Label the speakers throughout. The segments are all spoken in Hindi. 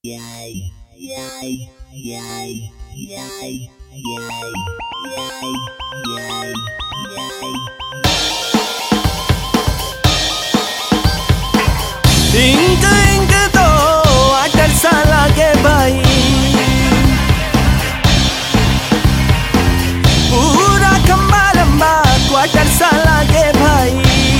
Speaker 1: इंक इंक तो वाटर सा लागे भाई, पूरा खंबा लंबा क्वार्टर सा लागे भाई।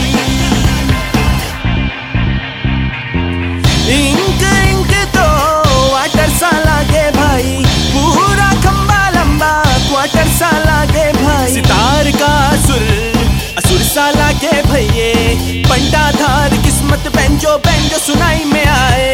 Speaker 1: इंक इंक तो वाटर सा लागे भाई, पूरा खंबा लंबा क्वार्टर सा लागे भाई। सितार का असुर सा लागे भैये, पंडा धार किस्मत बैंजो बैंजो सुनाई में आए।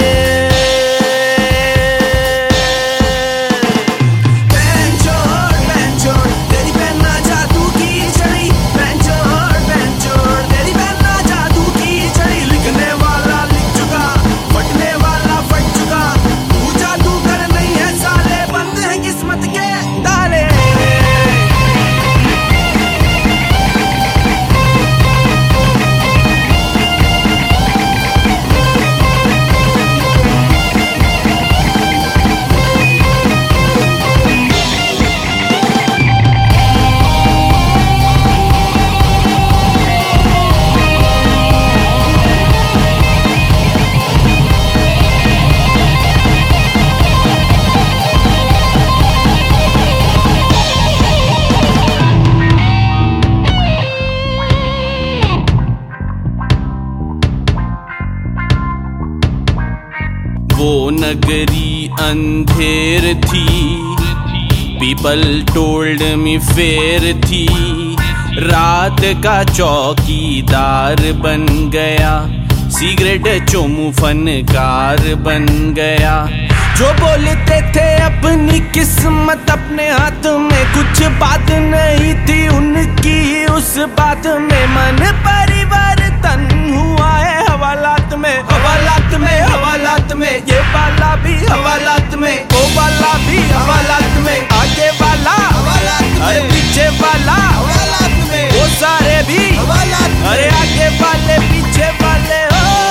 Speaker 1: वो नगरी अंधेर थी, पीपल टोल्ड मी फेर थी। रात का चौकीदार बन गया, सिगरेट चोमू फनकार बन गया। जो बोलते थे अपनी किस्मत अपने हाथ में, कुछ बात नहीं थी उनकी उस बात में। मन परिवर्तन हुआ है हवालात में, हवालात में, हवालात में। ये वाला भी हवालात में, वो वाला भी हवालात में। आगे वाला हवालात में, अरे पीछे वाला हवालात में। वो सारे भी हवालात में, अरे आगे वाले पीछे वाले।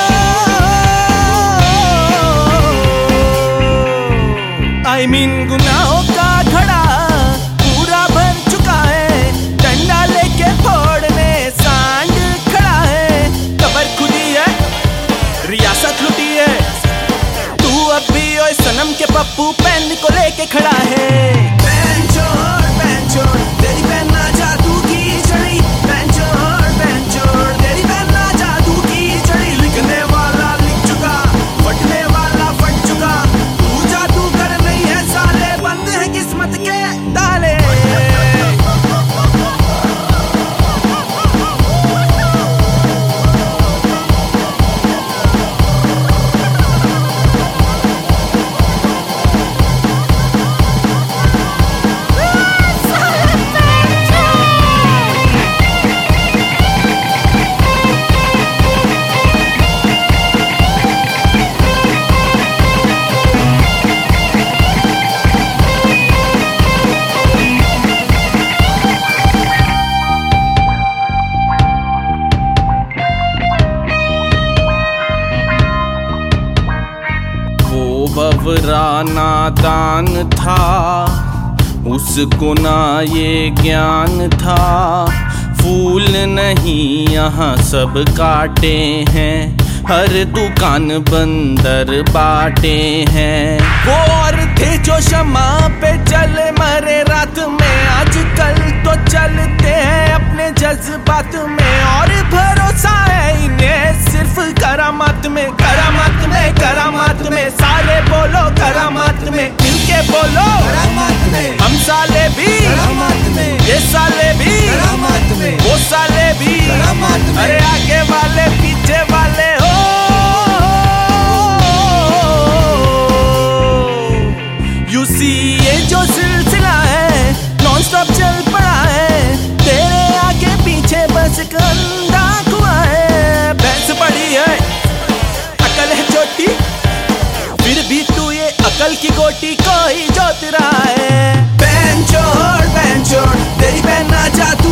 Speaker 1: I mean गुनाहों का घड़ा पूरा भर चुका है, डंडा लेके फोड़ने सांड खड़ा है। कबर खुदी है, रियासत लुटी है, तू अब भी ओए सनम के पप्पू पेन को लेके खड़ा है। पेन छोड़ तेरी पेन ना जादू की छड़ी। पेन छोड़ तेरी पेन ना जादू की छड़ी। लिखने वाला लिख चुका, फटने वाला फट चुका। तू जादू कर नहीं है साले, बंद है किस्मत के ताले। बवरा नादान था, उसको ना ये ज्ञान था। फूल नहीं यहाँ सब काटे हैं, हर दुकान बंदर बाटे हैं। वो और थे जो शमा पे चले मरे रात में, आजकल तो चलते हैं अपने जज्बात में। और भरोसा है इन्हें सिर्फ करामात में, करामात में, करामात में। सारे बोलो करामात में, मिलके बोलो करामात में। हम साले भी करामात में, ये साले भी करामात में, वो साले भी करामात में। अरे आगे वाले पीछे वाले हो। You see ये जो सिलसिला है नॉन स्टॉप चल पड़ा है, तेरे आगे पीछे बस कंधा कुआ है। भैंस पड़ी है, अकल है छोटी, फिर भी तू ये अकल की गोटी को ही जोत रहा है। पेन छोड़ तेरी पेन ना जा।